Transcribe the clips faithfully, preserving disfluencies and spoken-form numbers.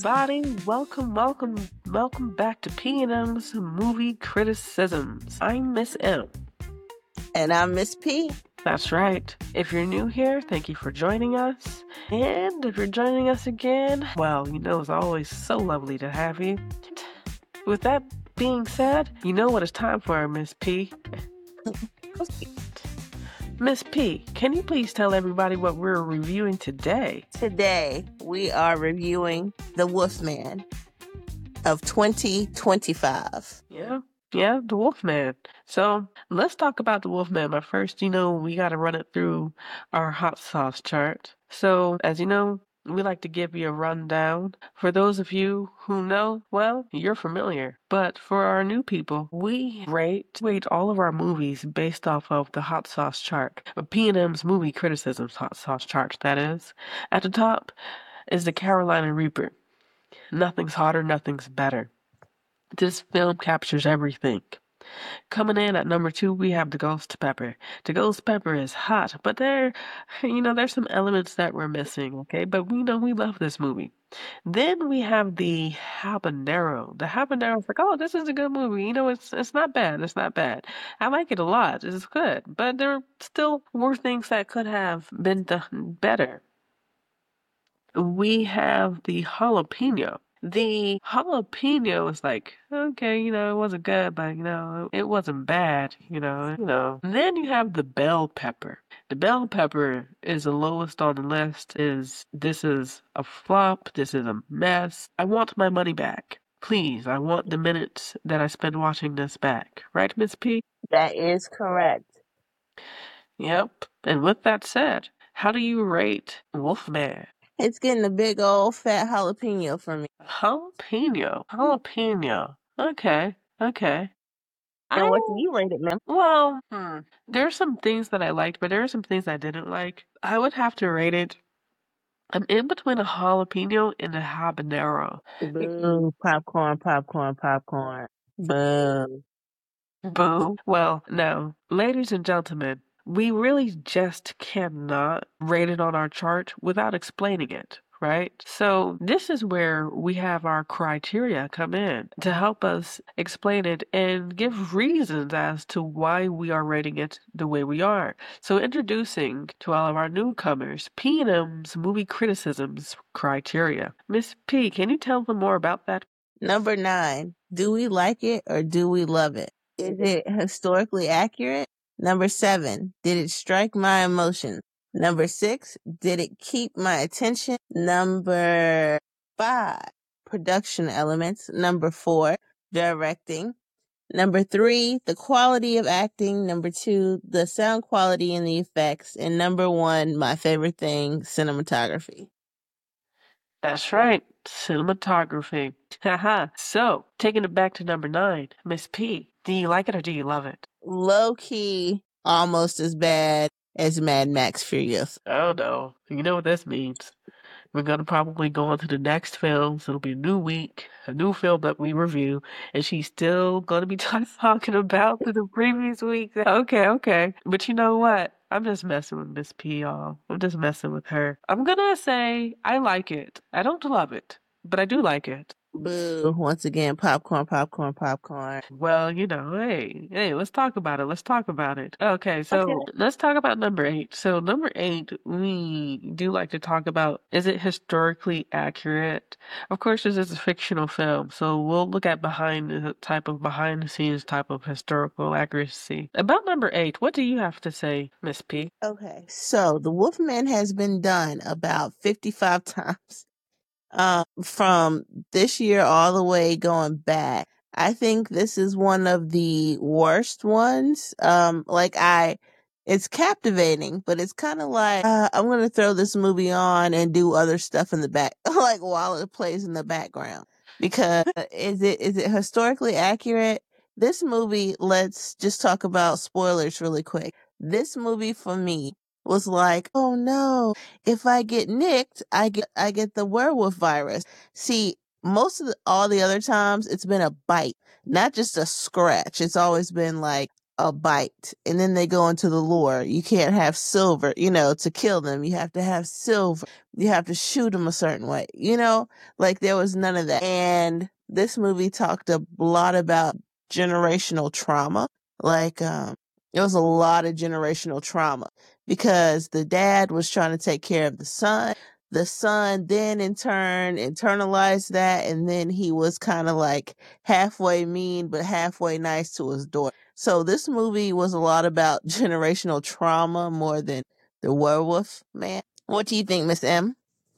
everybody. Welcome, welcome, welcome back to P and M's Movie Criticisms. I'm Miss M. And I'm Miss P. That's right. If you're new here, thank you for joining us. And if you're joining us again, well, you know it's always so lovely to have you. With that being said, you know what it's time for, Miss P. Miss P, can you please tell everybody what we're reviewing today? Today, we are reviewing The Wolfman of twenty twenty-five. Yeah, yeah, The Wolfman. So let's talk about The Wolfman. But first, you know, we got to run it through our hot sauce chart. So, as you know, we like to give you a rundown. For those of you who know, well, you're familiar. But for our new people, we rate rate all of our movies based off of the hot sauce chart. P and M's movie criticisms hot sauce chart, that is. At the top is the Carolina Reaper. Nothing's hotter, nothing's better. This film captures everything. Coming in at number two, we have the Ghost Pepper. The Ghost Pepper is hot, but there, you know, there's some elements that we're missing, okay? But we know we love this movie. Then we have the Habanero. The Habanero's like, oh, this is a good movie. You know, it's it's not bad. It's not bad. I like it a lot. It's good. But there still were things that could have been done better. We have the Jalapeno. The jalapeno is like, okay, you know, it wasn't good, but, you know, it wasn't bad, you know, you know. And then you have the bell pepper. The bell pepper is the lowest on the list. Is This is a flop. This is a mess. I want my money back. Please, I want the minutes that I spent watching this back. Right, Miss P? That is correct. Yep. And with that said, how do you rate Wolfman? It's getting a big old fat jalapeno from me. Jalapeno. Jalapeno. Okay. Okay. And what do you rate it, ma'am? Well, hmm. There are some things that I liked, but there are some things I didn't like. I would have to rate it. I'm in between a jalapeno and a habanero. Boo. Popcorn, popcorn, popcorn. Boo. Boo. Well, now, ladies and gentlemen, we really just cannot rate it on our chart without explaining it, right? So this is where we have our criteria come in to help us explain it and give reasons as to why we are rating it the way we are. So introducing to all of our newcomers, P and M's movie criticisms criteria. Miss P, can you tell them more about that? Number nine, do we like it or do we love it? Is it historically accurate? Number seven, did it strike my emotions? Number six, did it keep my attention? Number five, production elements. Number four, directing. Number three, the quality of acting. Number two, the sound quality and the effects. And number one, my favorite thing, cinematography. That's right, cinematography. Haha. So, taking it back to number nine, Miss P, do you like it or do you love it? Low key, almost as bad as Mad Max Furious. Oh no, you know what this means. We're gonna probably go on to the next film, so it'll be a new week, a new film that we review, and she's still gonna be talking about the previous week. Okay, okay. But you know what? I'm just messing with Miss P, y'all. I'm just messing with her. I'm gonna say I like it. I don't love it, but I do like it. Boo. Once again, popcorn, popcorn, popcorn. Well, you know, hey, hey, let's talk about it. Let's talk about it. Okay, so Okay. let's talk about number eight. So number eight, we do like to talk about, is it historically accurate? Of course, this is a fictional film, so we'll look at behind the type of behind the scenes type of historical accuracy. About number eight, what do you have to say, Miss P? Okay, so The Wolfman has been done about fifty-five times. Um, from this year all the way going back. I think this is one of the worst ones. Um, like I, it's captivating, but it's kind of like, uh, I'm going to throw this movie on and do other stuff in the back, like while it plays in the background. Because is it, is it historically accurate? This movie, let's just talk about spoilers really quick. This movie for me was like, oh no, if I get nicked, I get I get the werewolf virus. See, most of the, all the other times it's been a bite, not just a scratch. It's always been like a bite, and then they go into the lore. You can't have silver, you know, to kill them. You have to have silver. You have to shoot them a certain way, you know, like there was none of that. And this movie talked a lot about generational trauma. Like, um, there was a lot of generational trauma because the dad was trying to take care of the son. The son then in turn internalized that, and then he was kind of like halfway mean but halfway nice to his daughter. So this movie was a lot about generational trauma more than the werewolf man. What do you think, Miss M?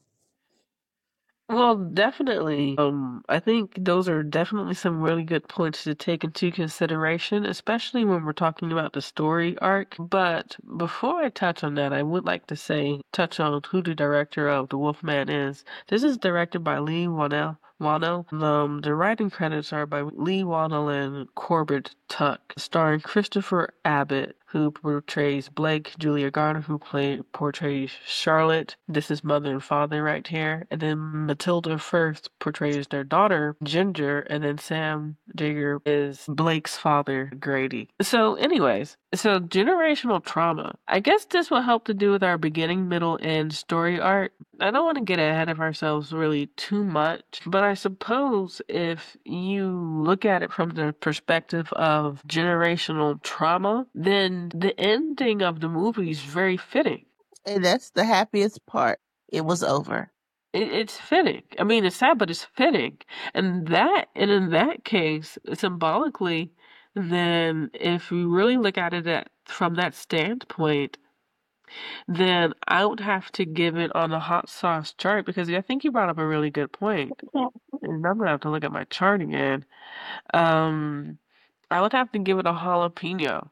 Well, definitely. Um, I think those are definitely some really good points to take into consideration, especially when we're talking about the story arc. But before I touch on that, I would like to say, touch on who the director of The Wolfman is. This is directed by Lee Wannell. Wano. Um, the writing credits are by Lee Wannell and Corbett Tuck, starring Christopher Abbott, who portrays Blake, Julia Garner, who play, portrays Charlotte. This is mother and father right here. And then Matilda First portrays their daughter, Ginger, and then Sam Digger is Blake's father, Grady. So, anyways, so generational trauma. I guess this will help to do with our beginning, middle, and story arc. I don't want to get ahead of ourselves really too much, but I suppose if you look at it from the perspective of generational trauma, then the ending of the movie is very fitting. And that's the happiest part. It was over. It, it's fitting. I mean, it's sad, but it's fitting. And that, and in that case, symbolically, then if we really look at it at, from that standpoint, then I would have to give it on the hot sauce chart because I think you brought up a really good point. And I'm gonna have to look at my chart again. Um, I would have to give it a jalapeno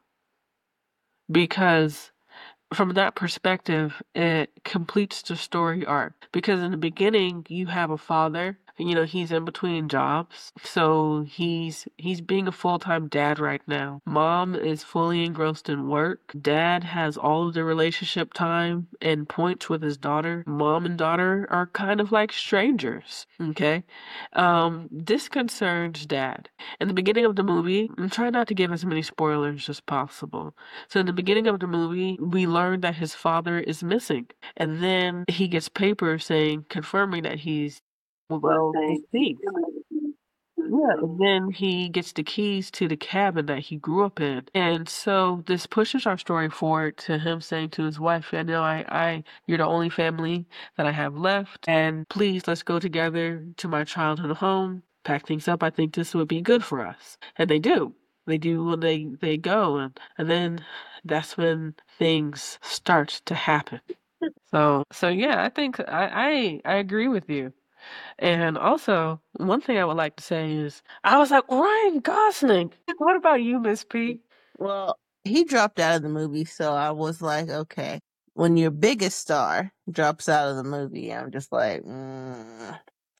because from that perspective, it completes the story arc. Because in the beginning, you have a father, you know, he's in between jobs. So he's he's being a full-time dad right now. Mom is fully engrossed in work. Dad has all of the relationship time and points with his daughter. Mom and daughter are kind of like strangers, okay? Um, this concerns dad. In the beginning of the movie, I'm trying not to give as many spoilers as possible. So in the beginning of the movie, we learn that his father is missing. And then he gets papers saying, confirming that he's, well, deceased. Yeah, and then he gets the keys to the cabin that he grew up in. And so this pushes our story forward to him saying to his wife, I know I, I you're the only family that I have left, and please let's go together to my childhood home, pack things up. I think this would be good for us. And they do. They do when they, they go and, and then that's when things start to happen. So so yeah, I think I, I I agree with you. And also, one thing I would like to say is, I was like, Ryan Gosling. What about you, Miss P? Well, he dropped out of the movie, so I was like, okay. When your biggest star drops out of the movie, I'm just like, mm.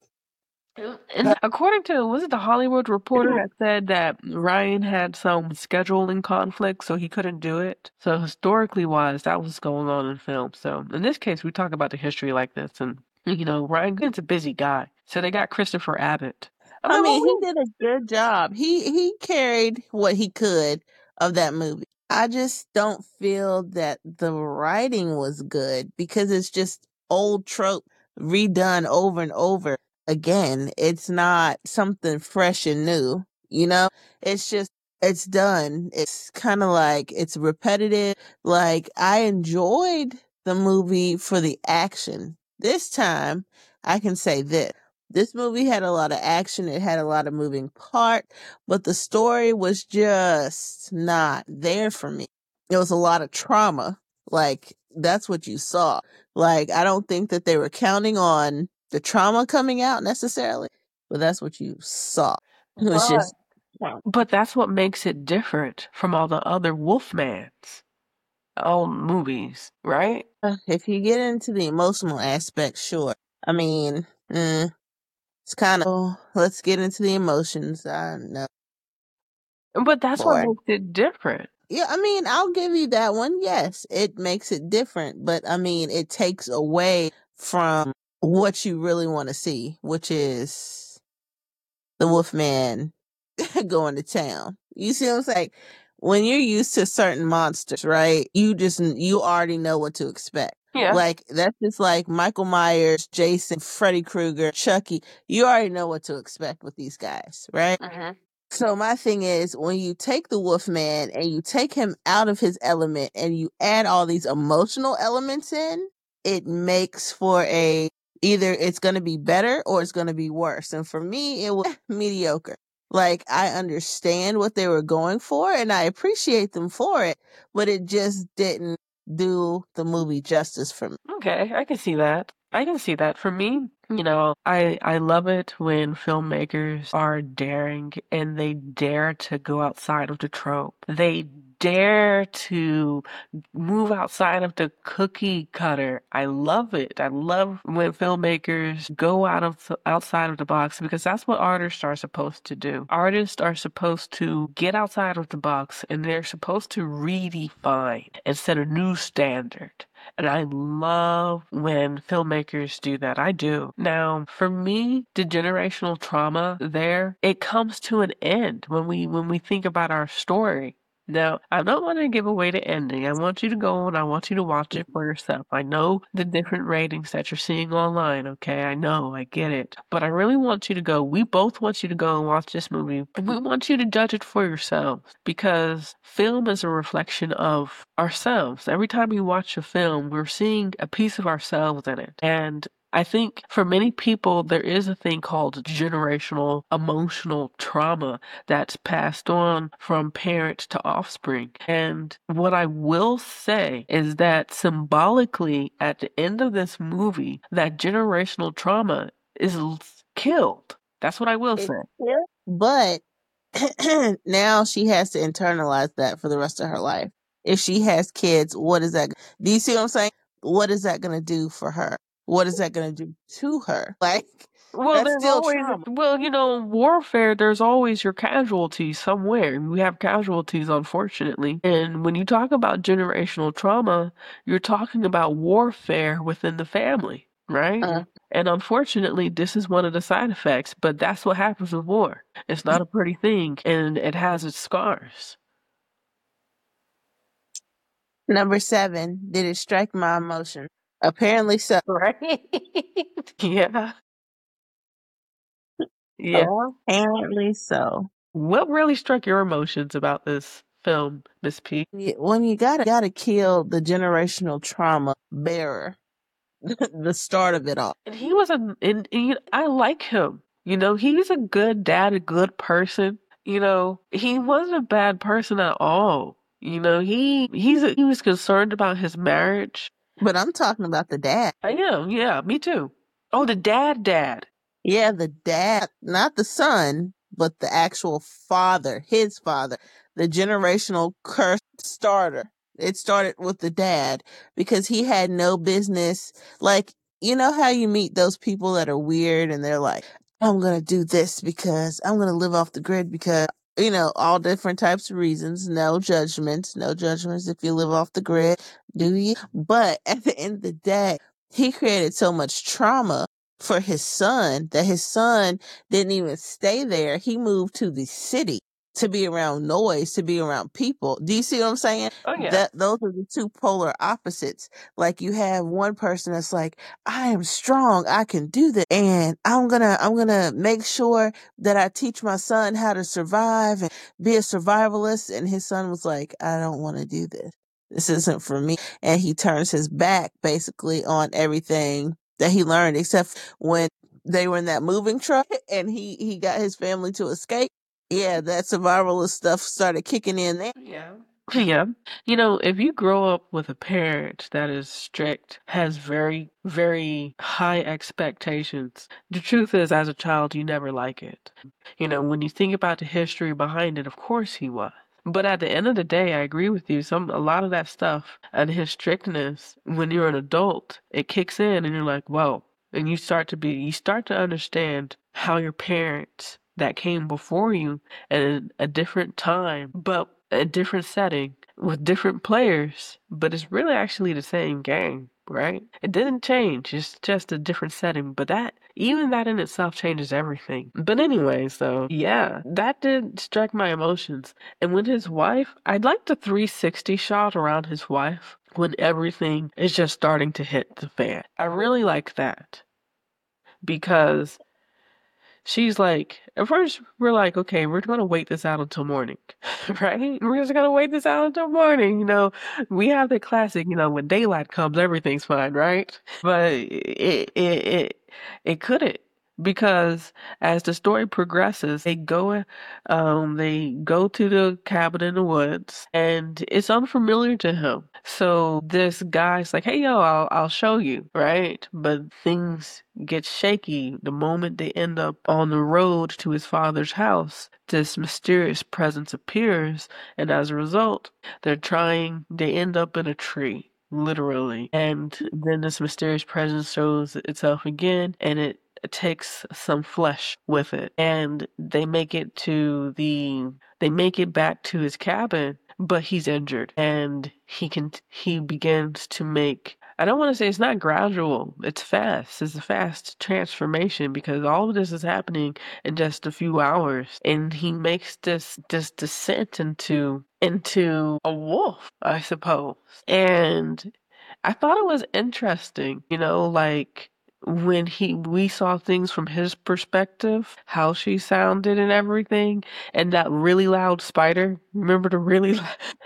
And according to, was it the Hollywood Reporter that said that Ryan had some scheduling conflict, so he couldn't do it? So historically wise, that was going on in film. So in this case, we talk about the history like this, and you know, Ryan Gosling's a busy guy, so they got Christopher Abbott. I'm I like, mean, he well, did a good job. He he carried what he could of that movie. I just don't feel that the writing was good because it's just old trope redone over and over again. It's not something fresh and new, you know? It's just it's done. It's kind of like it's repetitive. Like I enjoyed the movie for the action. This time, I can say this. This movie had a lot of action. It had a lot of moving part, but the story was just not there for me. It was a lot of trauma. Like that's what you saw. Like I don't think that they were counting on the trauma coming out necessarily, but that's what you saw. It was but just wow. but that's what makes it different from all the other Wolfmans old movies, right? Uh, If you get into the emotional aspect, sure. I mean, mm, it's kind of, oh, let's get into the emotions. I know. But that's what Boy. makes it different. Yeah, I mean, I'll give you that one. Yes, it makes it different, but I mean, it takes away from what you really want to see, which is the Wolfman going to town. You see what I'm saying? when you're used to certain monsters, right? You just you already know what to expect. Yeah. Like that's just like Michael Myers, Jason, Freddy Krueger, Chucky. You already know what to expect with these guys, right? Mhm. So my thing is when you take the Wolfman and you take him out of his element and you add all these emotional elements in, it makes for a either it's going to be better or it's going to be worse. And for me, it was mediocre. Like I understand what they were going for and I appreciate them for it, but it just didn't do the movie justice for me. Okay, I can see that. I can see that. For me, you know, I I love it when filmmakers are daring and they dare to go outside of the trope. They dare to move outside of the cookie cutter. I love it. I love when filmmakers go out of outside of the box because that's what artists are supposed to do. Artists are supposed to get outside of the box and they're supposed to redefine and set a new standard. And I love when filmmakers do that. I do. Now, for me, the generational trauma there, it comes to an end when we when we think about our story. Now, I don't want to give away the ending. I want you to go and I want you to watch it for yourself. I know the different ratings that you're seeing online, okay? I know, I get it. But I really want you to go. We both want you to go and watch this movie. And we want you to judge it for yourselves because film is a reflection of ourselves. Every time we watch a film, we're seeing a piece of ourselves in it. And I think for many people, there is a thing called generational emotional trauma that's passed on from parent to offspring. And what I will say is that symbolically, at the end of this movie, that generational trauma is l- killed. That's what I will It's say. cute, but now she has to internalize that for the rest of her life. If she has kids, what is that? Do you see what I'm saying? What is that going to do for her? What is that going to do to her? Like, Well, that's there's still always, trauma. well, you know, in warfare, there's always your casualties somewhere. We have casualties, unfortunately. And when you talk about generational trauma, you're talking about warfare within the family, right? Uh, And unfortunately, this is one of the side effects, but that's what happens with war. It's not a pretty thing, and it has its scars. Number seven, did it strike my emotion? Apparently so. Right? Yeah. Yeah. Apparently so. What really struck your emotions about this film, Miss P? Y- When you gotta gotta kill the generational trauma bearer, the start of it all. And he was a and, and I like him. You know, he's a good dad, a good person. You know, he wasn't a bad person at all. You know, he he's a, he was concerned about his marriage. But I'm talking about the dad. I am, yeah, me too. Oh, the dad, dad. Yeah, the dad, not the son, but the actual father, his father, the generational curse starter. It started with the dad because he had no business. Like, you know how you meet those people that are weird and they're like, I'm going to do this because I'm going to live off the grid because, you know, all different types of reasons. No judgments, no judgments if you live off the grid, do you? But at the end of the day, he created so much trauma for his son that his son didn't even stay there. He moved to the city to be around noise, to be around people. Do you see what I'm saying? Oh yeah. That those are the two polar opposites. Like you have one person that's like, I am strong, I can do this, and I'm gonna I'm gonna make sure that I teach my son how to survive and be a survivalist. And his son was like, I don't want to do this. This isn't for me. And he turns his back basically on everything that he learned, except when they were in that moving truck and he he got his family to escape. Yeah, that survivalist stuff started kicking in there. Yeah. Yeah. You know, if you grow up with a parent that is strict, has very, very high expectations, the truth is, as a child, you never like it. You know, when you think about the history behind it, of course he was. But at the end of the day, I agree with you. Some a lot of that stuff and his strictness, when you're an adult, it kicks in and you're like, whoa. And you start to be you start to understand how your parents that came before you at a different time, but a different setting with different players, but it's really actually the same game. right? It didn't change. It's just a different setting. But that, even that in itself changes everything. But anyway, so yeah, that did strike my emotions. And when his wife, I'd like the three sixty shot around his wife when everything is just starting to hit the fan. I really like that because she's like, at first we're like, okay, we're gonna wait this out until morning, right? We're just gonna wait this out until morning. You know, we have the classic, you know, when daylight comes, everything's fine, right? But it it it it couldn't because as the story progresses, they go um they go to the cabin in the woods and it's unfamiliar to him. So this guy's like, "Hey yo, I'll I'll show you," right? But things get shaky the moment they end up on the road to his father's house. This mysterious presence appears, and as a result, they're trying, they end up in a tree, literally. And then this mysterious presence shows itself again, and it takes some flesh with it. And they make it to the, they make it back to his cabin, but he's injured, and he can, he begins to make, I don't want to say it's not gradual. It's fast. It's a fast transformation because all of this is happening in just a few hours, and he makes this this descent into into a wolf, I suppose. And I thought it was interesting, you know, like when he we saw things from his perspective, how she sounded and everything, and that really loud spider. Remember the really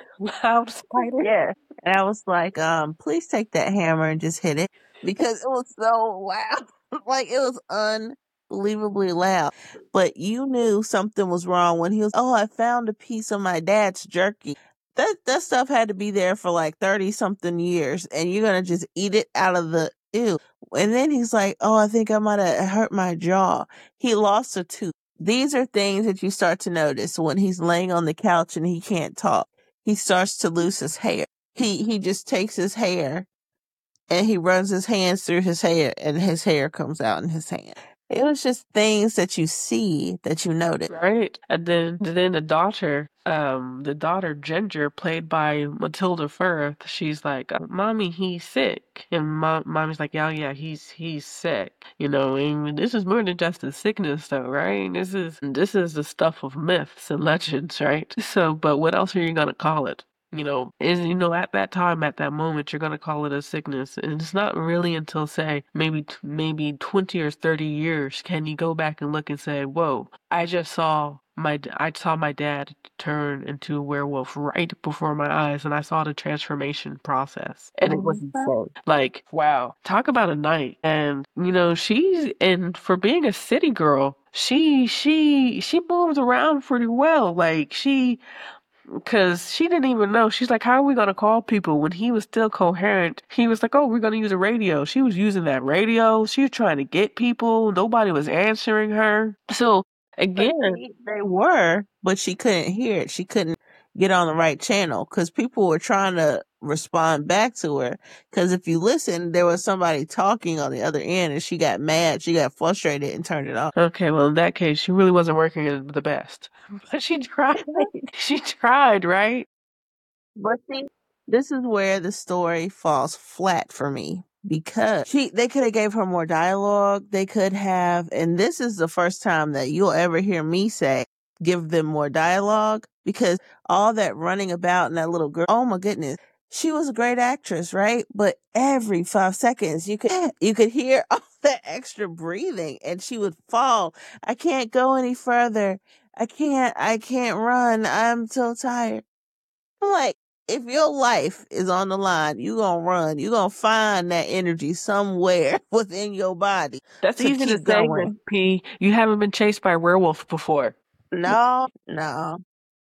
loud spider? Yeah. And I was like, um, please take that hammer and just hit it because it was so loud. Like it was unbelievably loud. But you knew something was wrong when he was, oh, I found a piece of my dad's jerky. That that stuff had to be there for like thirty something years and you're gonna just eat it out of the ew. And then he's like, oh, I think I might have hurt my jaw. He lost a tooth. These are things that you start to notice when he's laying on the couch and he can't talk. He starts to lose his hair. He he just takes his hair and he runs his hands through his hair and his hair comes out in his hand. It was just things that you see that you notice. Right. And then then the daughter, um, the daughter Ginger, played by Matilda Firth, she's like, uh, "Mommy, he's sick," and mom, mommy's like, "Yeah, yeah, he's he's sick." You know, and this is more than just a sickness, though, right? This is this is the stuff of myths and legends, right? So, but what else are you gonna call it? You know, is you know at that time, at that moment, you're gonna call it a sickness, and it's not really until say maybe t- maybe twenty or thirty years can you go back and look and say, "Whoa, I just saw my d- I saw my dad turn into a werewolf right before my eyes, and I saw the transformation process, and it was insane." Like, wow, talk about a night, and you know she's and for being a city girl, she she she moves around pretty well, like she. Because she didn't even know. She's like, how are we going to call people? When he was still coherent, he was like, oh, we're going to use a radio. She was using that radio. She was trying to get people. Nobody was answering her. So, But again, see, they were, but she couldn't hear it. She couldn't get on the right channel because people were trying to respond back to her. Because if you listen, there was somebody talking on the other end and she got mad. She got frustrated and turned it off. okay, well, in that case, she really wasn't working the best. But she tried. She tried, right? But see, this is where the story falls flat for me because she they could have gave her more dialogue. They could have, and this is the first time that you'll ever hear me say give them more dialogue because all that running about and that little girl. Oh my goodness. She was a great actress, right? But every five seconds you could you could hear all that extra breathing and she would fall. I can't go any further. I can't I can't run. I'm so tired. I'm like, if your life is on the line, you gonna run. You gonna find that energy somewhere within your body That's to easy to keep say, going. Miss P. You haven't been chased by a werewolf before. No, no.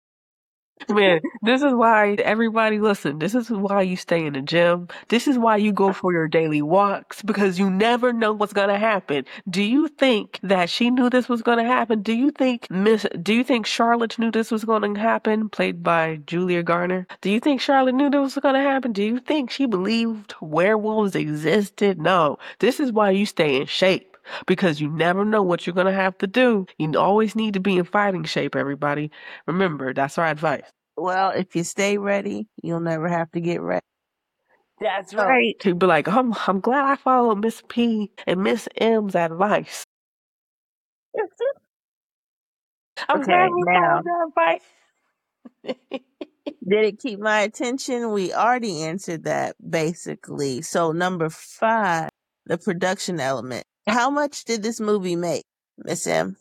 Man, this is why everybody listen. This is why you stay in the gym. This is why you go for your daily walks because you never know what's gonna happen. Do you think that she knew this was gonna happen? Do you think Miss? Do you think Charlotte knew this was gonna happen? Played by Julia Garner. Do you think Charlotte knew this was gonna happen? Do you think she believed werewolves existed? No. This is why you stay in shape because you never know what you're gonna have to do. You always need to be in fighting shape, everybody. Remember, that's our advice. Well, if you stay ready, you'll never have to get ready. That's So right. he'd be like, I'm, I'm glad I followed Miss P and Miss M's advice. I'm glad Okay, we now, followed their advice. did it keep my attention? We already answered that basically. So, number five, the production element. How much did this movie make, Miss M?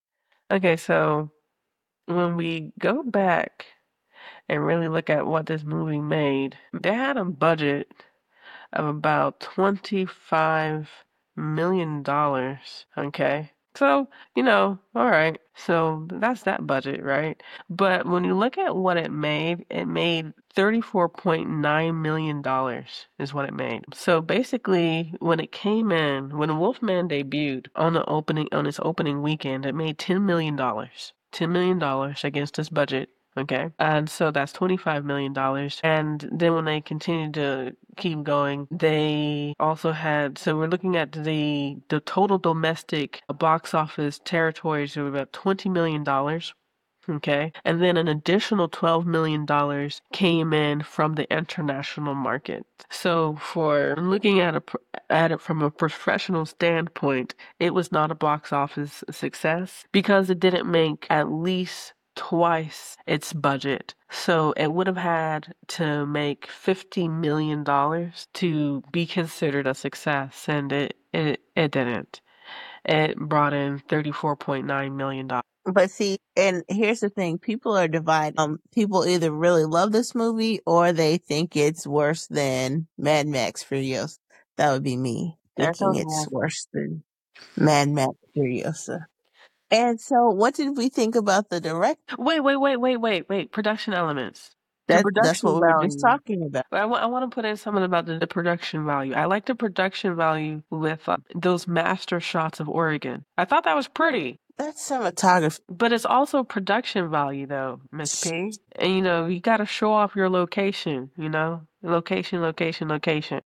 Okay, so when we go back and really look at what this movie made, they had a budget of about twenty-five million dollars. Okay. So, you know, all right. So that's that budget, right? But when you look at what it made, it made thirty-four point nine million dollars is what it made. So basically, when it came in, when Wolfman debuted on the opening on its opening weekend, it made ten million dollars. ten million dollars against its budget. Okay. And so that's twenty-five million dollars. And then when they continued to keep going, they also had, so we're looking at the the total domestic box office territories of about twenty million dollars. Okay. And then an additional twelve million dollars came in from the international market. So for looking at a, at it from a professional standpoint, it was not a box office success because it didn't make at least twice its budget. So it would have had to make fifty million dollars to be considered a success, and it, it, it didn't. It brought in thirty-four point nine million dollars. But see, and here's the thing, people are divided. Um, people either really love this movie or they think it's worse than Mad Max Furiosa. That would be me, That's thinking it's okay. worse than Mad Max Furiosa. And so, what did we think about the direct? Wait, wait, wait, wait, wait, wait. Production elements. The That that's what production we were just value. talking about. I want, I want to put in something about the, the production value. I like the production value with uh, those master shots of Oregon. I thought that was pretty. That's cinematography. But it's also production value, though, Miss P. And you know, you got to show off your location, you know? Location, location, location.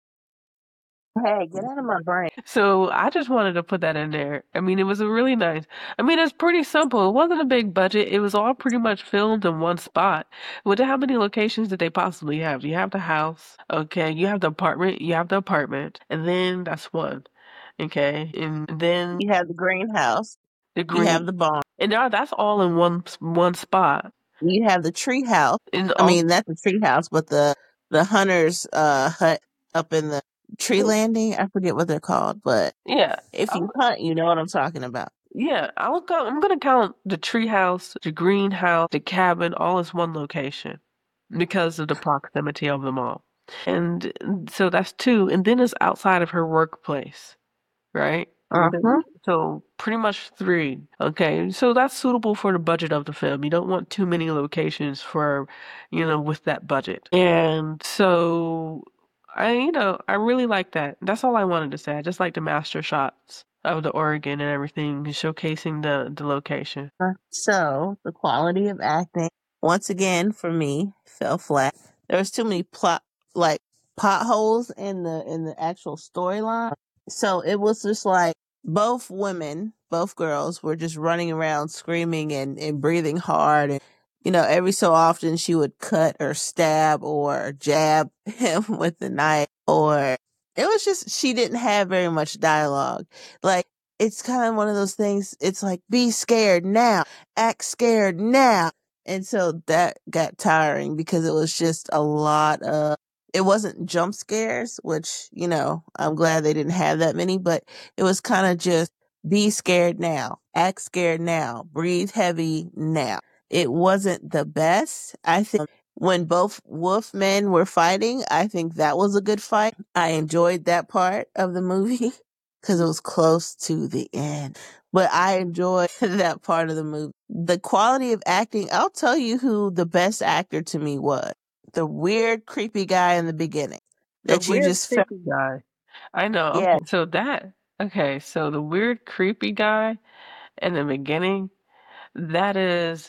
Hey, get out of my brain. So I just wanted to put that in there. I mean, it was a really nice. I mean, it's pretty simple. It wasn't a big budget. It was all pretty much filmed in one spot. Well, how many locations did they possibly have? You have the house, okay. You have the apartment. You have the apartment, and then that's one, okay. And then You have the greenhouse. the You have green, the barn. and now that's all in one one spot. You have the tree house. And I all, mean, that's the tree house, but the the hunter's uh hut up in the tree landing. I forget what they're called, but yeah. if you hunt, you know what I'm talking about. Yeah, I'll go, I'm gonna count the treehouse, the greenhouse, the cabin, all as one location because of the proximity of them all. And so that's two. And then it's outside of her workplace, right? Uh huh. So pretty much three. Okay, so that's suitable for the budget of the film. You don't want too many locations for, you know, with that budget. And so I, you know, I really like that. That's all I wanted to say. I just like the master shots of the Oregon and everything, showcasing the the location. So the quality of acting, once again, for me, fell flat. There was too many plot like potholes in the in the actual storyline. So it was just like both women, both girls were just running around screaming and, and breathing hard, and you know, every so often she would cut or stab or jab him with the knife, or it was just she didn't have very much dialogue. Like, it's kind of one of those things, it's like, be scared now, act scared now. And so that got tiring because it was just a lot of, it wasn't jump scares, which, you know, I'm glad they didn't have that many, but it was kind of just be scared now, act scared now, breathe heavy now. It wasn't the best. I think when both wolfmen were fighting, I think that was a good fight. I enjoyed that part of the movie because it was close to the end. But I enjoyed that part of the movie. The quality of acting, I'll tell you who the best actor to me was. The weird, creepy guy in the beginning The that you weird just felt, creepy guy. I know. yeah, Okay, so that okay, so the weird creepy guy in the beginning, that is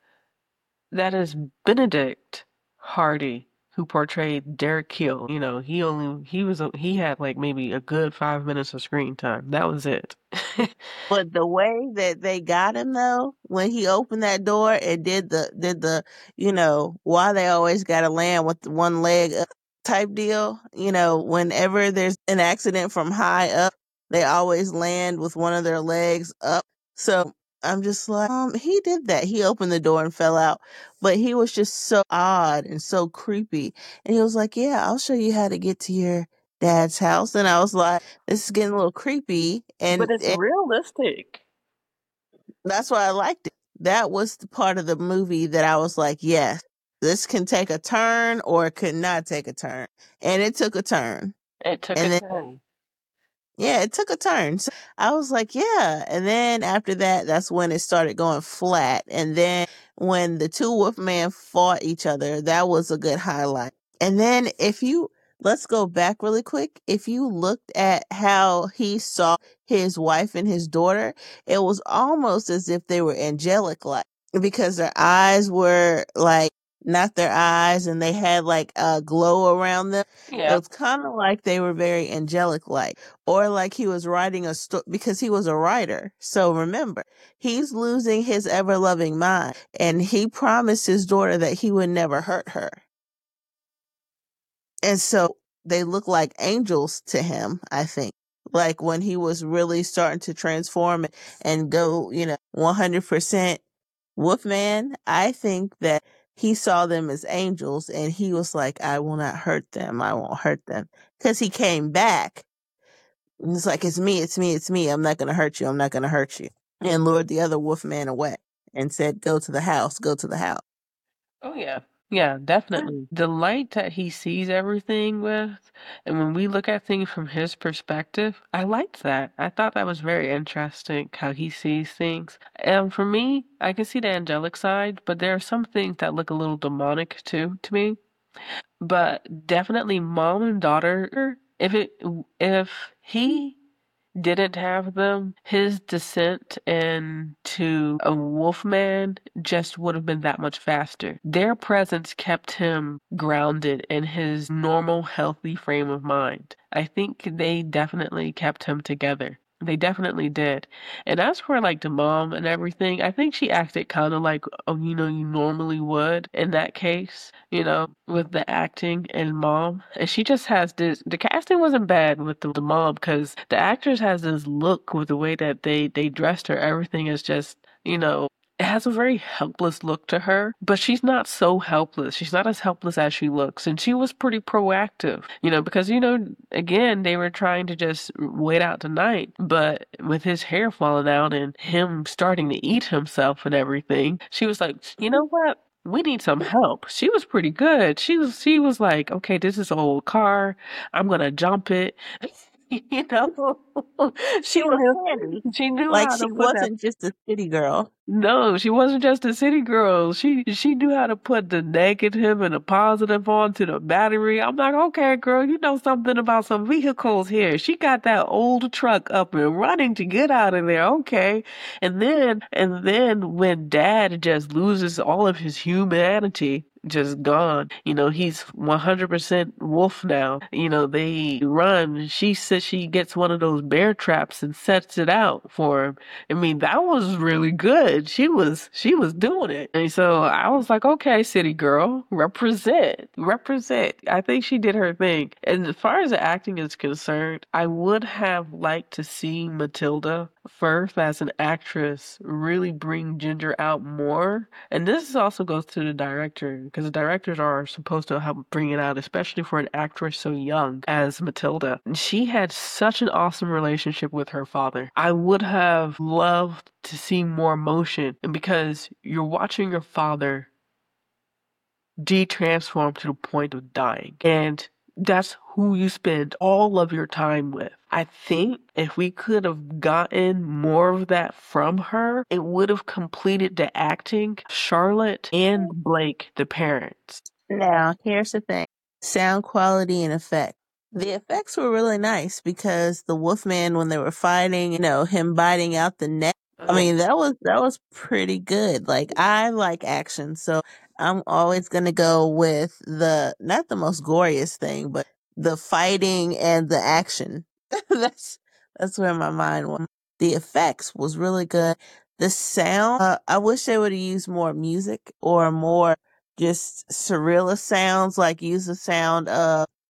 that is Benedict Hardy, who portrayed Derek Hill. You know, he only he was a- he had like maybe a good five minutes of screen time. That was it. but the way that they got him though, when he opened that door and did the did the, you know, why they always got to land with one leg up type deal. You know, whenever there's an accident from high up, they always land with one of their legs up. So I'm just like, um, he did that. He opened the door and fell out, but he was just so odd and so creepy. And he was like, "Yeah, I'll show you how to get to your dad's house." And I was like, "This is getting a little creepy." But And, it's and realistic. that's why I liked it. That was the part of the movie that I was like, yes, this can take a turn or it could not take a turn. And it took a turn. It took a And then, turn. yeah, it took a turn. So I was like, yeah. And then after that, that's when it started going flat. And then when the two Wolfmen fought each other, that was a good highlight. And then if you, let's go back really quick. If you looked at how he saw his wife and his daughter, it was almost as if they were angelic like, because their eyes were like not their eyes and they had like a glow around them. It Yeah. was kind of like they were very angelic like, or like he was writing a story because he was a writer. So remember, he's losing his ever loving mind and he promised his daughter that he would never hurt her. And so they look like angels to him, I think. Like when he was really starting to transform and go, you know, one hundred percent Wolfman, I think that he saw them as angels and he was like, I will not hurt them. I won't hurt them. Because he came back. And it's like, it's me, it's me, it's me. I'm not going to hurt you. I'm not going to hurt you. And lured the other Wolfman away and said, go to the house, go to the house. Oh yeah. Yeah, definitely. The light that he sees everything with, and when we look at things from his perspective, I liked that. I thought that was very interesting how he sees things. And for me, I can see the angelic side, but there are some things that look a little demonic too to me. But definitely mom and daughter, if it if he didn't have them, his descent into a wolfman just would have been that much faster. Their presence kept him grounded in his normal, healthy frame of mind. I think they definitely kept him together. They definitely did. And as for like the mom and everything, I think she acted kind of like, oh, you know, you normally would in that case, you know, with the acting and mom. And she just has this, the casting wasn't bad with the, the mom because the actress has this look with the way that they, they dressed her. Everything is just, you know, it has a very helpless look to her, but she's not so helpless. She's not as helpless as she looks. And she was pretty proactive, you know, because, you know, again, they were trying to just wait out the night. But with his hair falling out and him starting to eat himself and everything, she was like, you know what? We need some help. She was pretty good. She was she was like, okay, this is an old car. I'm gonna jump it. You know, she She was knew handy. she knew Like how she to put that. wasn't just a city girl. No, she wasn't just a city girl. She she knew how to put the negative and the positive onto the battery. I'm like, okay, girl, you know something about some vehicles here. She got that old truck up and running to get out of there. Okay. And then and then when dad just loses all of his humanity, just gone. You know, he's one hundred percent wolf now. You know, they run. She says she gets one of those bear traps and sets it out for him. I mean, that was really good. She was she was doing it. And so I was like, okay, city girl, represent. Represent. I think she did her thing. And as far as the acting is concerned, I would have liked to see Matilda first as an actress really bring Ginger out more. And this also goes to the director because the directors are supposed to help bring it out, especially for an actress so young as Matilda. She had such an awesome relationship with her father. I would have loved to see more emotion, and because you're watching your father de-transform to the point of dying, and that's who you spend all of your time with. I think if we could have gotten more of that from her, it would have completed the acting, Charlotte and Blake, the parents. Now, here's the thing. Sound quality and effect. The effects were really nice because the Wolfman, when they were fighting, you know, him biting out the neck. I Oh, mean, that was that was pretty good. Like I like action, so I'm always gonna go with the not the most glorious thing, but the fighting and the action. that's that's where my mind went. The effects was really good. The sound, uh, I wish they would have used more music or more just surrealist sounds, like use the sound of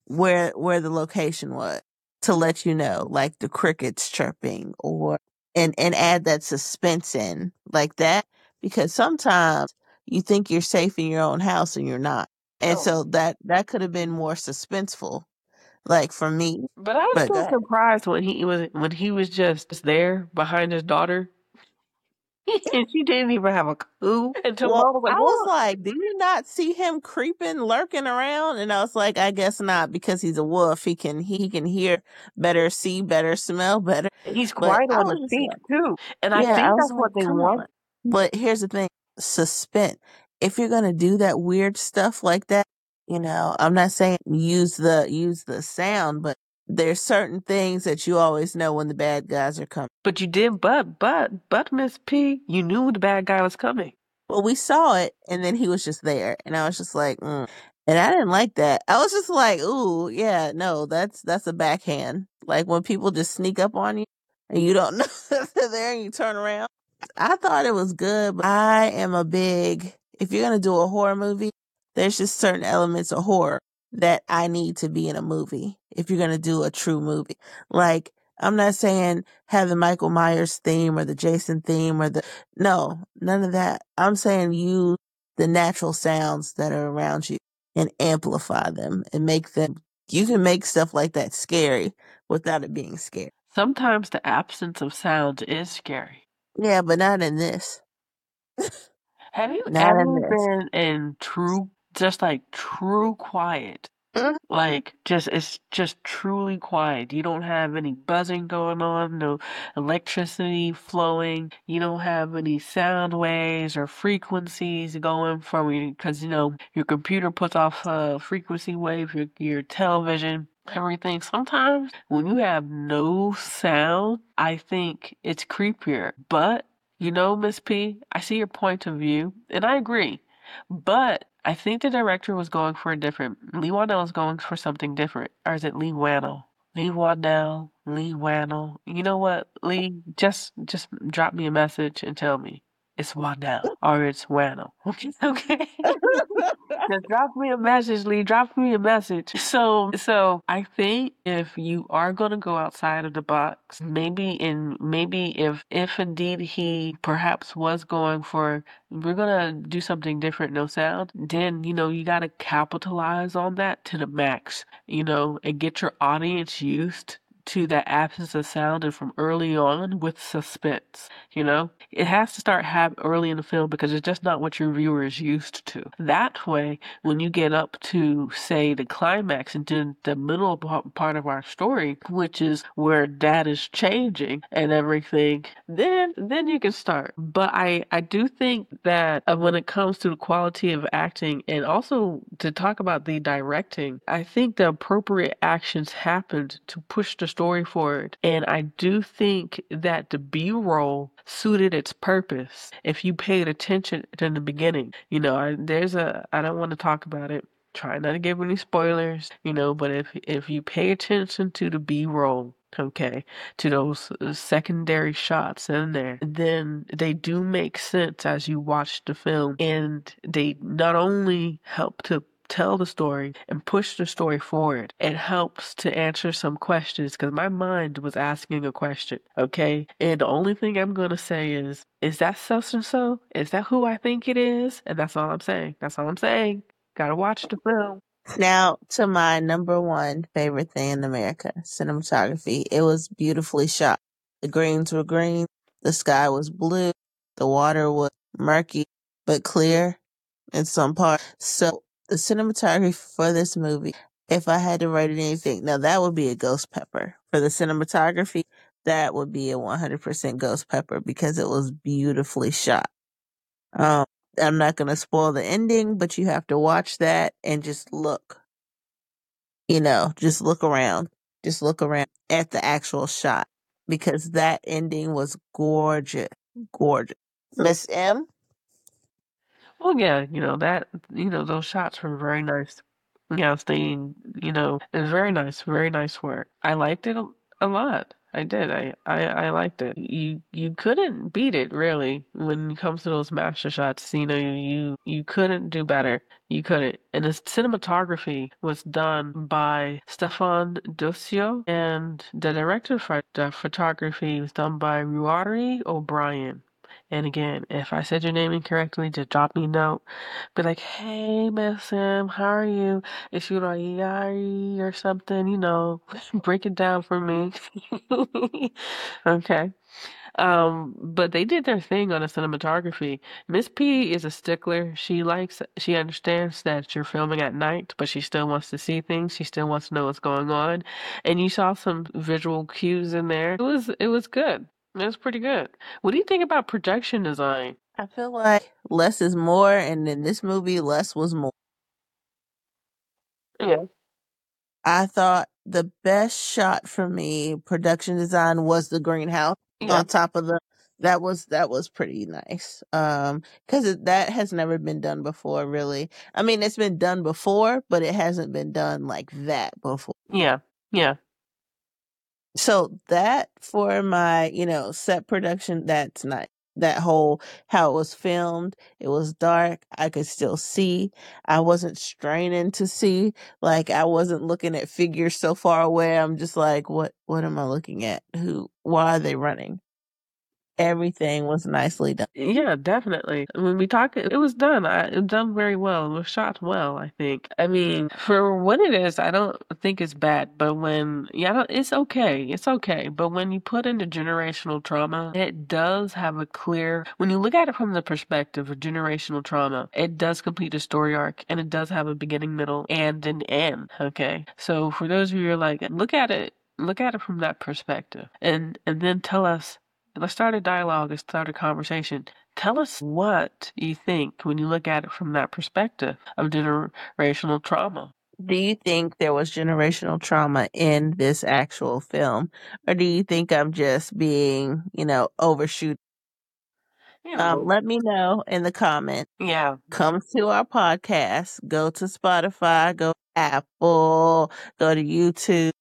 where where the location was to let you know, like the crickets chirping or and and add that suspense in like that because sometimes you think you're safe in your own house and you're not. And Oh. so that that could have been more suspenseful like for me. But I was But go still ahead. surprised when he was when he was just there behind his daughter. And she didn't even have a clue until Well, mom was like, I was "What?" like, do you not see him creeping, lurking around? And I was like, I guess not because he's a wolf. He can he can hear better, see better, smell better. And he's But quiet I on his was just feet like, too. And I yeah, I think was that's like, what they come want. on. But here's the thing, suspense. If you're gonna do that weird stuff like that, you know, I'm not saying use the use the sound, but there's certain things that you always know when the bad guys are coming. But you did, but but but Miss P, you knew the bad guy was coming. Well, we saw it, and then he was just there, and I was just like, mm. And I didn't like that. I was just like, ooh, yeah, no, that's that's a backhand. Like when people just sneak up on you and you don't know if they're there, and you turn around. I thought it was good, but I am a big. If you're gonna do a horror movie, there's just certain elements of horror that I need to be in a movie. If you're gonna do a true movie, like I'm not saying have the Michael Myers theme or the Jason theme or the no, none of that. I'm saying use the natural sounds that are around you and amplify them and make them. You can make stuff like that scary without it being scary. Sometimes the absence of sound is scary. Yeah, but not in this. Have you Not in ever this. been in true, just like true quiet? Mm. Like, just it's just truly quiet. You don't have any buzzing going on, no electricity flowing. You don't have any sound waves or frequencies going from you because you know your computer puts off a frequency wave, your your television, everything. Sometimes when you have no sound, I think it's creepier. But you know, Miss P, I see your point of view, and I agree. But I think the director was going for a different. Lee Wannell was going for something different, or is it Lee Wannell? Lee Wannell, Lee Wannell. You know what, Lee? Just just drop me a message and tell me it's Wannell or it's Wannell. Okay, okay. Just drop me a message, Lee. Drop me a message. So, so I think if you are gonna go outside of the box, maybe in maybe if if indeed he perhaps was going for we're gonna do something different, no sound, then you know you gotta capitalize on that to the max, you know, and get your audience used to that absence of sound and from early on with suspense. You know, it has to start hap early in the film because it's just not what your viewer is used to. That way, when you get up to say the climax and then the middle pa- part of our story, which is where dad is changing and everything, then then you can start. But I I do think that uh, when it comes to the quality of acting and also to talk about the directing, I think the appropriate actions happened to push the story forward. And I do think that the B-roll suited its purpose if you paid attention in the beginning. You know, I, there's a I don't want to talk about it. Try not to give any spoilers, you know, but if if you pay attention to the B-roll, okay, to those uh, secondary shots in there, then they do make sense as you watch the film, and they not only help to tell the story and push the story forward. It helps to answer some questions because my mind was asking a question, okay? And the only thing I'm going to say is, is that such and so? Is that who I think it is? And that's all I'm saying. That's all I'm saying. Gotta watch the film. Now to my number one favorite thing in America, cinematography. It was beautifully shot. The greens were green, the sky was blue, the water was murky but clear in some parts. So the cinematography for this movie, if I had to rate it anything, now that would be a ghost pepper. For the cinematography, that would be a one hundred percent ghost pepper because it was beautifully shot. Um, I'm not going to spoil the ending, but you have to watch that and just look, you know, just look around. Just look around at the actual shot because that ending was gorgeous. Gorgeous. Miss M? Well, yeah, you know, that, you know, those shots were very nice. Yeah, staying, you know, it was very nice, very nice work. I liked it a, a lot. I did. I, I, I liked it. You you couldn't beat it really when it comes to those master shots. You know, you you couldn't do better. You couldn't. And the cinematography was done by Stefan Dossio, and the director for the photography was done by Ruari O'Brien. And again, if I said your name incorrectly, just drop me a note. Be like, hey, Miss Sam, how are you? Is you like Yari or something? You know, break it down for me. Okay. Um, but they did their thing on the cinematography. Miss P is a stickler. She likes, she understands that you're filming at night, but she still wants to see things. She still wants to know what's going on. And you saw some visual cues in there. It was, it was good. It was pretty good. What do you think about production design? I feel like less is more, and in this movie, less was more. Yeah. I thought the best shot for me, production design, was the greenhouse Yeah. on top of the. That was that was pretty nice. Um, because that has never been done before, really. I mean, it's been done before, but it hasn't been done like that before. Yeah. Yeah. So that for my, you know, set production, that's nice. That whole how it was filmed, it was dark. I could still see. I wasn't straining to see. Like I wasn't looking at figures so far away. I'm just like, what what am I looking at? Who why are they running? Everything was nicely done. Yeah, definitely. When we talk, it was done. I, it was done very well. It was shot well, I think. I mean, for what it is, I don't think it's bad. But when, yeah, I don't- it's okay. It's okay. But when you put into generational trauma, it does have a clear, when you look at it from the perspective of generational trauma, it does complete a story arc and it does have a beginning, middle, and an end. Okay. So for those of you who are like, look at it, look at it from that perspective and, and then tell us. Let's start a dialogue, let's start a conversation. Tell us what you think when you look at it from that perspective of generational trauma. Do you think there was generational trauma in this actual film? Or do you think I'm just being, you know, overshooting? You Um, know, let me know in the comments. yeah, Come to our podcast. Go to Spotify, go to Apple, go to YouTube.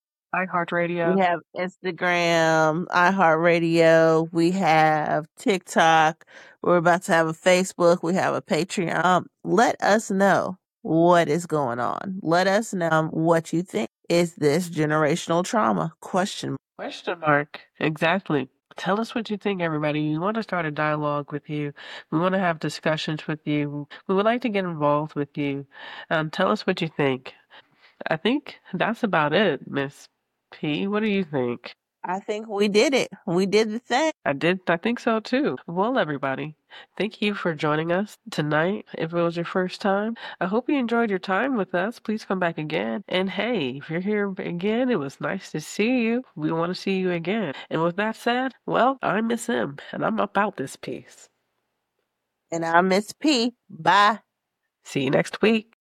We iHeartRadio. have Instagram, iHeartRadio. We have TikTok. We're about to have a Facebook. We have a Patreon. Um, let us know what is going on. Let us know what you think. Is this generational trauma? Question mark. Question mark. Exactly. Tell us what you think, everybody. We want to start a dialogue with you. We want to have discussions with you. We would like to get involved with you. Um, tell us what you think. I think that's about it, Miss P. What do you think? I think we did it. We did the thing. I did. I think so too. Well, everybody, thank you for joining us tonight. If it was your first time, I hope you enjoyed your time with us. Please come back again. And hey, if you're here again, it was nice to see you. We want to see you again. And with that said, well, I'm Miss M, and I'm about this piece. And I'm Miss P. Bye. See you next week.